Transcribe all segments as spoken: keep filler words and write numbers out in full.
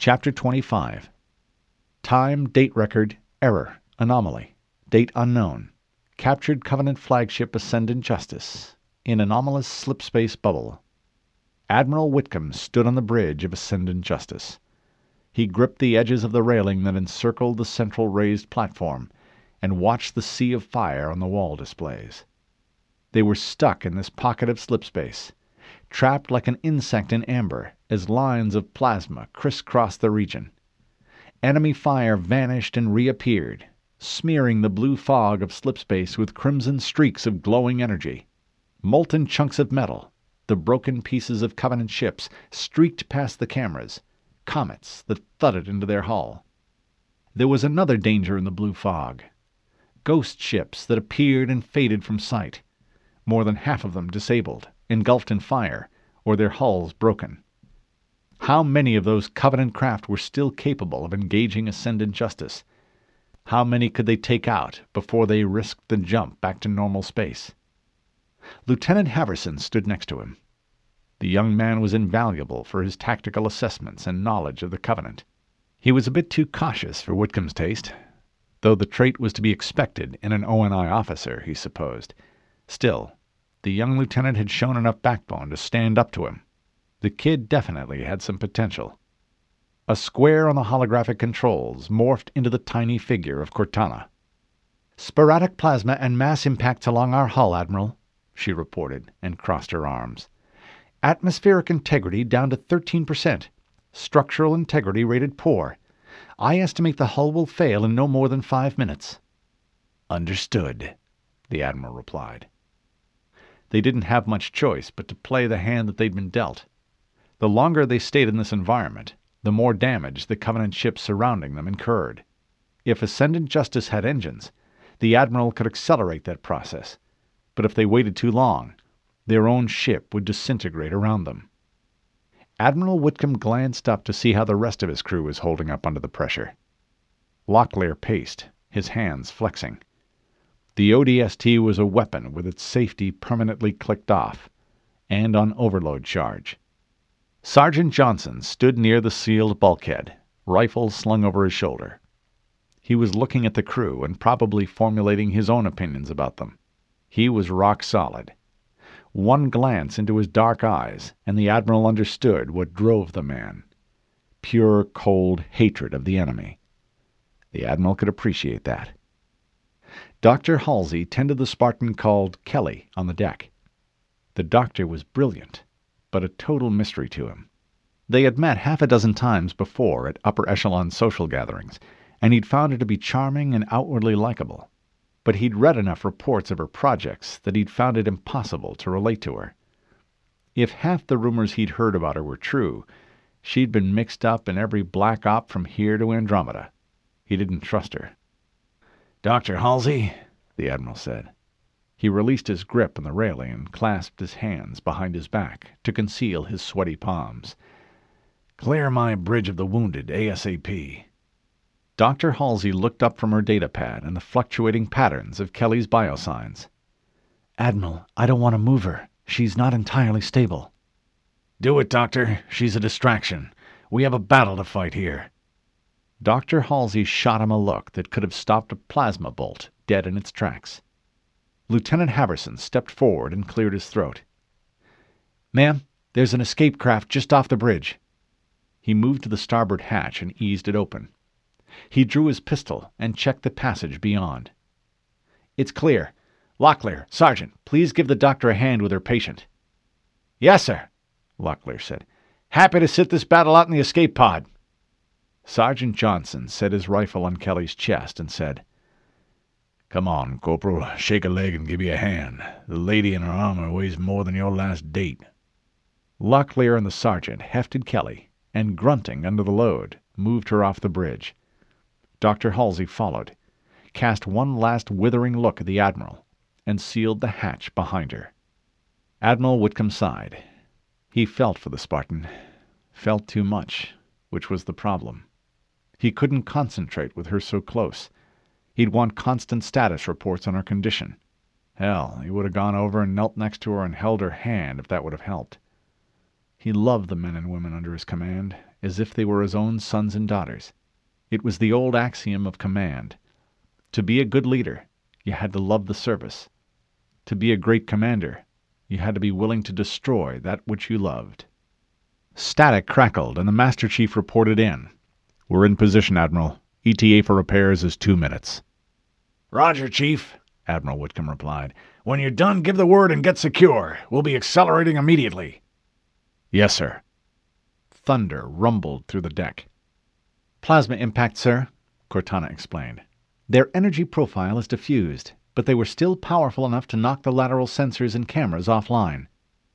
Chapter twenty-five. Time, date record, error, anomaly, date unknown. Captured Covenant flagship Ascendant Justice in anomalous slipspace bubble. Admiral Whitcomb stood on the bridge of Ascendant Justice. He gripped the edges of the railing that encircled the central raised platform and watched the sea of fire on the wall displays. They were stuck in this pocket of slipspace, trapped like an insect in amber as lines of plasma crisscrossed the region. Enemy fire vanished and reappeared, smearing the blue fog of slipspace with crimson streaks of glowing energy. Molten chunks of metal, the broken pieces of Covenant ships, streaked past the cameras, comets that thudded into their hull. There was another danger in the blue fog. Ghost ships that appeared and faded from sight, more than half of them disabled, engulfed in fire, or their hulls broken. How many of those Covenant craft were still capable of engaging Ascendant Justice? How many could they take out before they risked the jump back to normal space? Lieutenant Haverson stood next to him. The young man was invaluable for his tactical assessments and knowledge of the Covenant. He was a bit too cautious for Whitcomb's taste, though the trait was to be expected in an O N I officer, he supposed. Still, the young lieutenant had shown enough backbone to stand up to him. The kid definitely had some potential. A square on the holographic controls morphed into the tiny figure of Cortana. "Sporadic plasma and mass impacts along our hull, Admiral," she reported, and crossed her arms. "Atmospheric integrity down to thirteen percent. Structural integrity rated poor. I estimate the hull will fail in no more than five minutes." "Understood," the Admiral replied. They didn't have much choice but to play the hand that they'd been dealt. The longer they stayed in this environment, the more damage the Covenant ships surrounding them incurred. If Ascendant Justice had engines, the Admiral could accelerate that process, but if they waited too long, their own ship would disintegrate around them. Admiral Whitcomb glanced up to see how the rest of his crew was holding up under the pressure. Locklear paced, his hands flexing. The O D S T was a weapon with its safety permanently clicked off, and on overload charge. Sergeant Johnson stood near the sealed bulkhead, rifle slung over his shoulder. He was looking at the crew and probably formulating his own opinions about them. He was rock solid. One glance into his dark eyes, and the Admiral understood what drove the man. Pure, cold hatred of the enemy. The Admiral could appreciate that. Doctor Halsey tended the Spartan called Kelly on the deck. The doctor was brilliant, but a total mystery to him. They had met half a dozen times before at upper echelon social gatherings, and he'd found her to be charming and outwardly likable. But he'd read enough reports of her projects that he'd found it impossible to relate to her. If half the rumors he'd heard about her were true, she'd been mixed up in every black op from here to Andromeda. He didn't trust her. "Doctor Halsey," the Admiral said. He released his grip on the railing and clasped his hands behind his back to conceal his sweaty palms. "Clear my bridge of the wounded ASAP." Doctor Halsey looked up from her datapad and the fluctuating patterns of Kelly's biosigns. "Admiral, I don't want to move her. She's not entirely stable." "Do it, Doctor. She's a distraction. We have a battle to fight here." Doctor Halsey shot him a look that could have stopped a plasma bolt dead in its tracks. Lieutenant Haverson stepped forward and cleared his throat. "Ma'am, there's an escape craft just off the bridge." He moved to the starboard hatch and eased it open. He drew his pistol and checked the passage beyond. "It's clear. Locklear, Sergeant, please give the doctor a hand with her patient." "Yes, sir," Locklear said. "Happy to sit this battle out in the escape pod." Sergeant Johnson set his rifle on Kelly's chest and said, "Come on, Corporal, shake a leg and give me a hand. The lady in her armor weighs more than your last date." Locklear and the sergeant hefted Kelly, and grunting under the load, moved her off the bridge. Doctor Halsey followed, cast one last withering look at the Admiral, and sealed the hatch behind her. Admiral Whitcomb sighed. He felt for the Spartan, felt too much, which was the problem. He couldn't concentrate with her so close. He'd want constant status reports on her condition. Hell, he would have gone over and knelt next to her and held her hand if that would have helped. He loved the men and women under his command, as if they were his own sons and daughters. It was the old axiom of command. To be a good leader, you had to love the service. To be a great commander, you had to be willing to destroy that which you loved. Static crackled, and the Master Chief reported in. "We're in position, Admiral. E T A for repairs is two minutes." "Roger, Chief," Admiral Whitcomb replied. "When you're done, give the word and get secure. We'll be accelerating immediately." "Yes, sir." Thunder rumbled through the deck. "Plasma impact, sir," Cortana explained. "Their energy profile is diffused, but they were still powerful enough to knock the lateral sensors and cameras offline."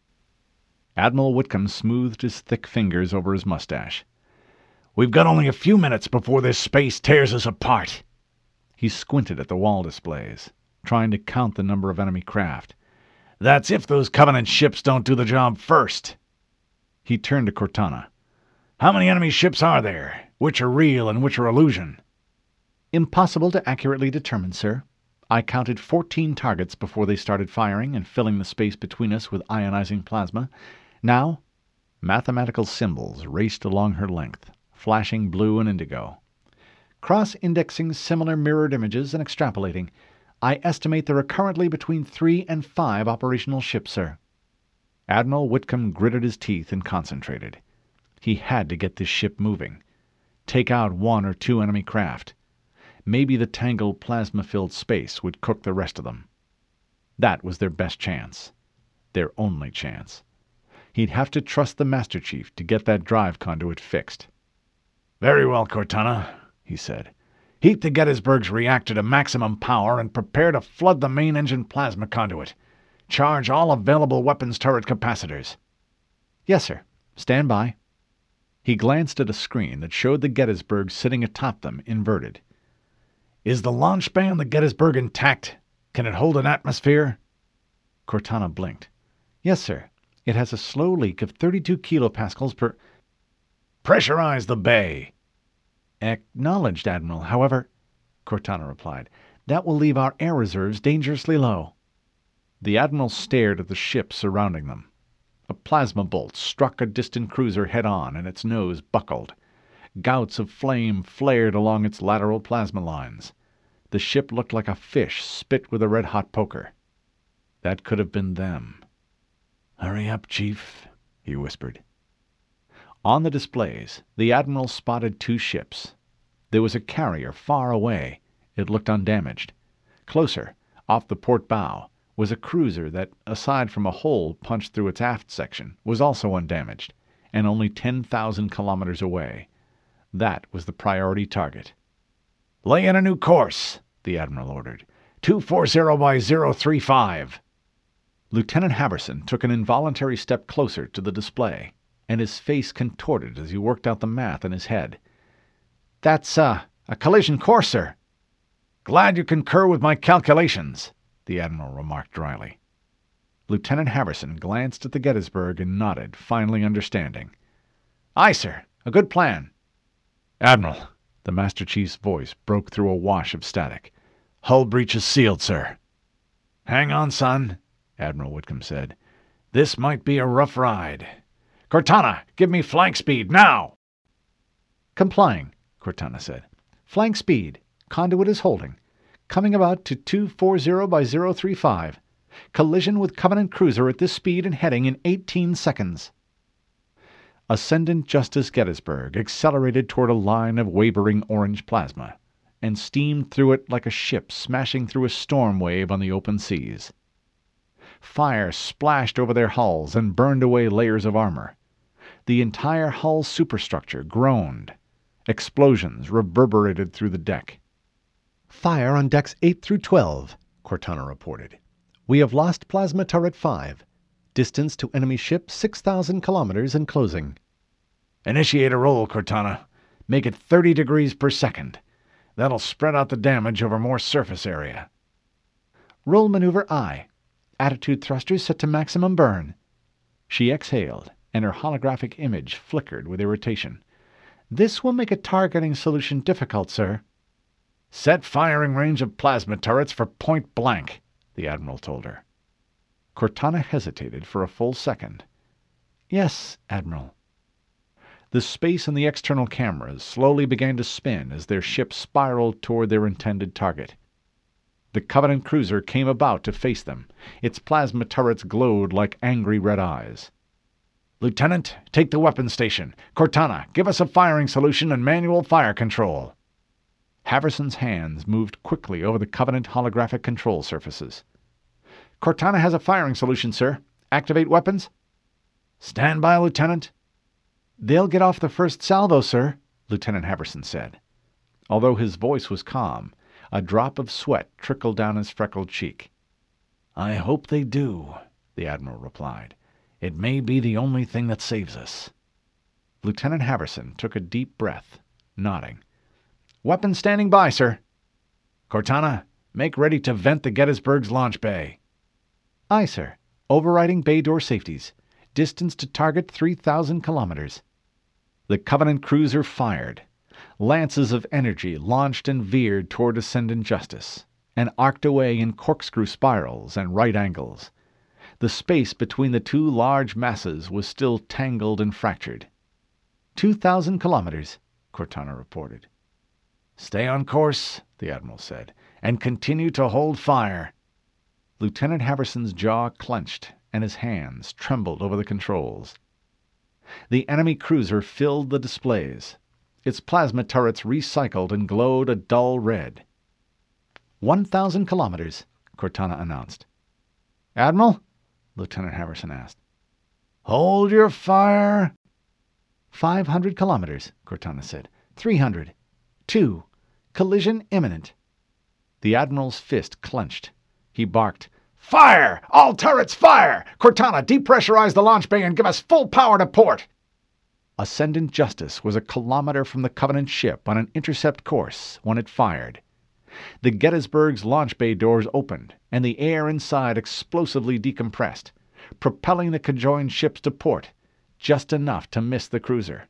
Admiral Whitcomb smoothed his thick fingers over his mustache. "We've got only a few minutes before this space tears us apart." He squinted at the wall displays, trying to count the number of enemy craft. "That's if those Covenant ships don't do the job first." He turned to Cortana. "How many enemy ships are there? Which are real and which are illusion?" "Impossible to accurately determine, sir. I counted fourteen targets before they started firing and filling the space between us with ionizing plasma. Now—" Mathematical symbols raced along her length, flashing blue and indigo. "Cross-indexing similar mirrored images and extrapolating, I estimate there are currently between three and five operational ships, sir." Admiral Whitcomb gritted his teeth and concentrated. He had to get this ship moving. Take out one or two enemy craft. Maybe the tangled plasma-filled space would cook the rest of them. That was their best chance. Their only chance. He'd have to trust the Master Chief to get that drive conduit fixed. "Very well, Cortana," he said. "Heat the Gettysburg's reactor to maximum power and prepare to flood the main engine plasma conduit. Charge all available weapons turret capacitors." "Yes, sir. Stand by." He glanced at a screen that showed the Gettysburg sitting atop them, inverted. "Is the launch bay on the Gettysburg intact? Can it hold an atmosphere?" Cortana blinked. "Yes, sir. It has a slow leak of thirty-two kilopascals per—" "Pressurize the bay." "Acknowledged, Admiral. However," Cortana replied, "that will leave our air reserves dangerously low." The Admiral stared at the ship surrounding them. A plasma bolt struck a distant cruiser head-on, and its nose buckled. Gouts of flame flared along its lateral plasma lines. The ship looked like a fish spit with a red-hot poker. That could have been them. "Hurry up, Chief," he whispered. On the displays, the Admiral spotted two ships. There was a carrier far away. It looked undamaged. Closer, off the port bow, was a cruiser that, aside from a hole punched through its aft section, was also undamaged, and only ten thousand kilometers away. That was the priority target. "Lay in a new course," the Admiral ordered. two forty by zero three five. Lieutenant Haberson took an involuntary step closer to the display, and his face contorted as he worked out the math in his head. "That's, uh, a collision course, sir." "Glad you concur with my calculations," the Admiral remarked dryly. Lieutenant Haberson glanced at the Gettysburg and nodded, finally understanding. "Aye, sir. A good plan." "Admiral," the Master Chief's voice broke through a wash of static. "Hull breach is sealed, sir." "Hang on, son," Admiral Whitcomb said. "This might be a rough ride. Cortana, give me flank speed, now!" "Complying," Cortana said. "Flank speed. Conduit is holding. Coming about to two forty by zero three five. Collision with Covenant cruiser at this speed and heading in eighteen seconds." Ascendant Justice Gettysburg accelerated toward a line of wavering orange plasma, and steamed through it like a ship smashing through a storm wave on the open seas. Fire splashed over their hulls and burned away layers of armor. The entire hull superstructure groaned. Explosions reverberated through the deck. "Fire on decks eight through twelve, Cortana reported. "We have lost plasma turret five. Distance to enemy ship six thousand kilometers and closing." "Initiate a roll, Cortana. Make it thirty degrees per second. That'll spread out the damage over more surface area." "Roll maneuver I. Attitude thrusters set to maximum burn." She exhaled, and her holographic image flickered with irritation. "This will make a targeting solution difficult, sir." "Set firing range of plasma turrets for point blank," the Admiral told her. Cortana hesitated for a full second. Yes, Admiral. The space and the external cameras slowly began to spin as their ship spiraled toward their intended target. The Covenant cruiser came about to face them. Its plasma turrets glowed like angry red eyes. "Lieutenant, take the weapons station. Cortana, give us a firing solution and manual fire control." Haverson's hands moved quickly over the Covenant holographic control surfaces. "Cortana has a firing solution, sir. Activate weapons." "Stand by, Lieutenant." "They'll get off the first salvo, sir," Lieutenant Haverson said. Although his voice was calm, a drop of sweat trickled down his freckled cheek. "I hope they do," the Admiral replied. "It may be the only thing that saves us." Lieutenant Haverson took a deep breath, nodding. "Weapons standing by, sir." "Cortana, make ready to vent the Gettysburg's launch bay." "Aye, sir. Overriding bay door safeties. Distance to target three thousand kilometers." The Covenant cruiser fired. Lances of energy launched and veered toward Ascendant Justice, and arced away in corkscrew spirals and right angles. The space between the two large masses was still tangled and fractured. Two thousand kilometers, Cortana reported. "Stay on course," the Admiral said, "and continue to hold fire." Lieutenant Haverson's jaw clenched, and his hands trembled over the controls. The enemy cruiser filled the displays. Its plasma turrets recycled and glowed a dull red. One thousand kilometers, Cortana announced. "Admiral?" Lieutenant Haverson asked. "Hold your fire." Five hundred kilometers, Cortana said. Three hundred. Two. Collision imminent. The Admiral's fist clenched. He barked, "Fire! All turrets fire! Cortana, depressurize the launch bay and give us full power to port!" Ascendant Justice was a kilometer from the Covenant ship on an intercept course when it fired. The Gettysburg's launch bay doors opened, and the air inside explosively decompressed, propelling the conjoined ships to port, just enough to miss the cruiser.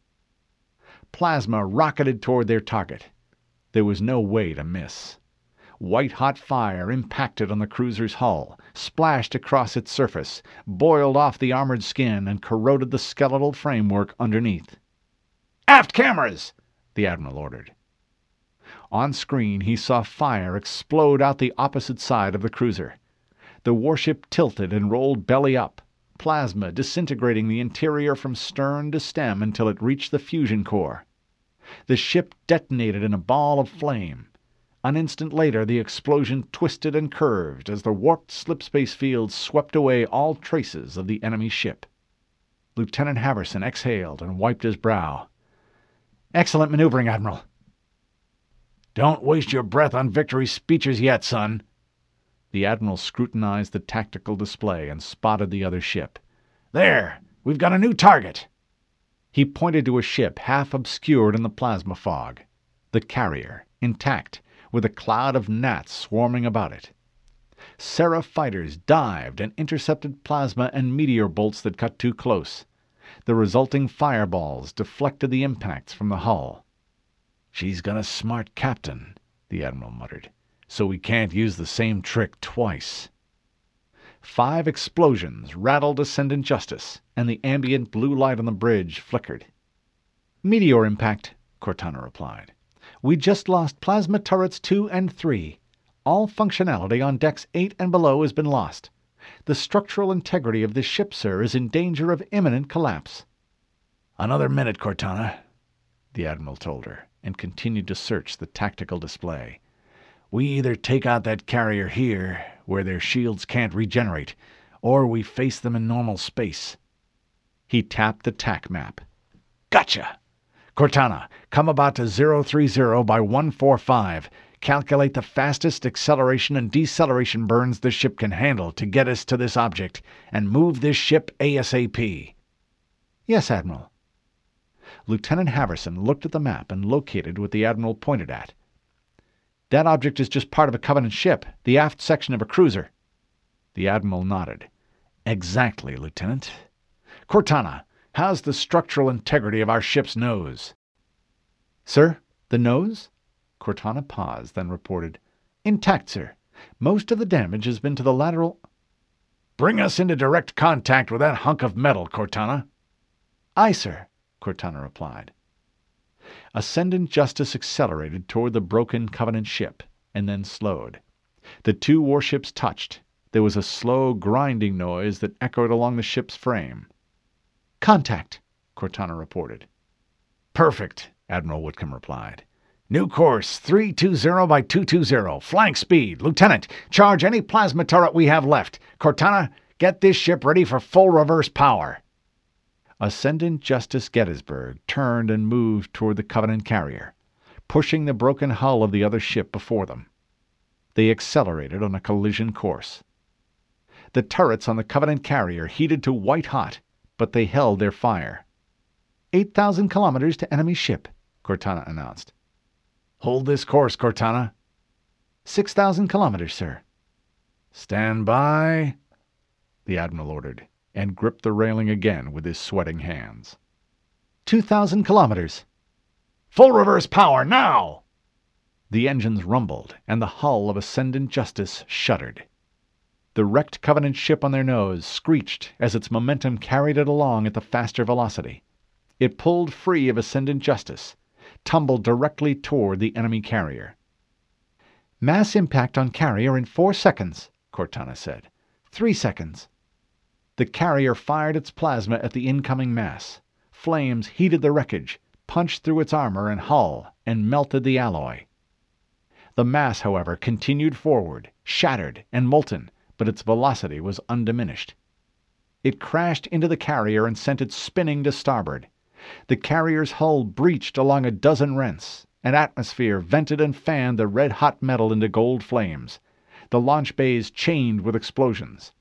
Plasma rocketed toward their target. There was no way to miss. White-hot fire impacted on the cruiser's hull, splashed across its surface, boiled off the armored skin, and corroded the skeletal framework underneath. "Aft cameras!" the Admiral ordered. On screen he saw fire explode out the opposite side of the cruiser. The warship tilted and rolled belly up, plasma disintegrating the interior from stern to stem until it reached the fusion core. The ship detonated in a ball of flame. An instant later the explosion twisted and curved as the warped slipspace field swept away all traces of the enemy ship. Lieutenant Haverson exhaled and wiped his brow. "Excellent maneuvering, Admiral." "Don't waste your breath on victory speeches yet, son." The Admiral scrutinized the tactical display and spotted the other ship. "There! We've got a new target!" He pointed to a ship half obscured in the plasma fog. The carrier, intact, with a cloud of gnats swarming about it. Seraph fighters dived and intercepted plasma and meteor bolts that cut too close. The resulting fireballs deflected the impacts from the hull. "She's got a smart captain," the Admiral muttered, "so we can't use the same trick twice." Five explosions rattled Ascendant Justice, and the ambient blue light on the bridge flickered. "Meteor impact," Cortana replied. "We just lost plasma turrets two and three. All functionality on decks eight and below has been lost. The structural integrity of this ship, sir, is in danger of imminent collapse." "Another minute, Cortana," the Admiral told her, and continued to search the tactical display. "We either take out that carrier here, where their shields can't regenerate, or we face them in normal space." He tapped the tack map. "Gotcha! Cortana, come about to zero three zero by one forty-five. Calculate the fastest acceleration and deceleration burns the ship can handle to get us to this object, and move this ship ASAP." "Yes, Admiral." Lieutenant Haverson looked at the map and located what the Admiral pointed at. "That object is just part of a Covenant ship, the aft section of a cruiser." The Admiral nodded. "Exactly, Lieutenant. Cortana, how's the structural integrity of our ship's nose?" "Sir, the nose?" Cortana paused, then reported, "Intact, sir. Most of the damage has been to the lateral—" "Bring us into direct contact with that hunk of metal, Cortana." Aye, sir, Cortana replied. Ascendant Justice accelerated toward the broken Covenant ship, and then slowed. The two warships touched. There was a slow, grinding noise that echoed along the ship's frame. Contact, Cortana reported. Perfect, Admiral Whitcomb replied. New course, three two zero by two two zero. Flank speed. Lieutenant, charge any plasma turret we have left. Cortana, get this ship ready for full reverse power. Ascendant Justice Gettysburg turned and moved toward the Covenant carrier, pushing the broken hull of the other ship before them. They accelerated on a collision course. The turrets on the Covenant carrier heated to white hot, but they held their fire. Eight thousand kilometers to enemy ship, Cortana announced. Hold this course, Cortana. Six thousand kilometers, sir. Stand by, the Admiral ordered, and gripped the railing again with his sweating hands. Two thousand kilometers. Full reverse power, now! The engines rumbled, and the hull of Ascendant Justice shuddered. The wrecked Covenant ship on their nose screeched as its momentum carried it along at the faster velocity. It pulled free of Ascendant Justice, tumbled directly toward the enemy carrier. Mass impact on carrier in four seconds, Cortana said. Three seconds. The carrier fired its plasma at the incoming mass. Flames heated the wreckage, punched through its armor and hull, and melted the alloy. The mass, however, continued forward, shattered and molten, but its velocity was undiminished. It crashed into the carrier and sent it spinning to starboard. The carrier's hull breached along a dozen rents. An atmosphere vented and fanned the red-hot metal into gold flames. The launch bays chained with explosions.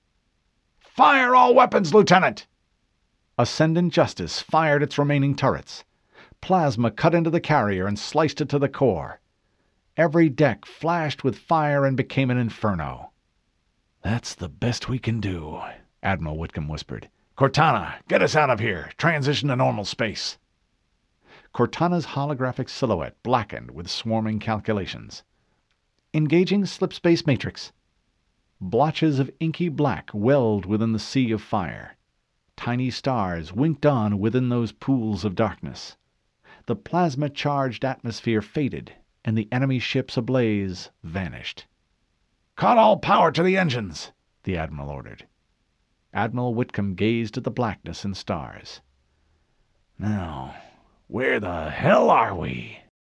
Fire all weapons, Lieutenant! Ascendant Justice fired its remaining turrets. Plasma cut into the carrier and sliced it to the core. Every deck flashed with fire and became an inferno. That's the best we can do, Admiral Whitcomb whispered. Cortana, get us out of here. Transition to normal space. Cortana's holographic silhouette blackened with swarming calculations. Engaging slipspace matrix. Blotches of inky black welled within the sea of fire. Tiny stars winked on within those pools of darkness. The plasma-charged atmosphere faded, and the enemy ships ablaze vanished. Cut all power to the engines, the Admiral ordered. Admiral Whitcomb gazed at the blackness and stars. Now, where the hell are we?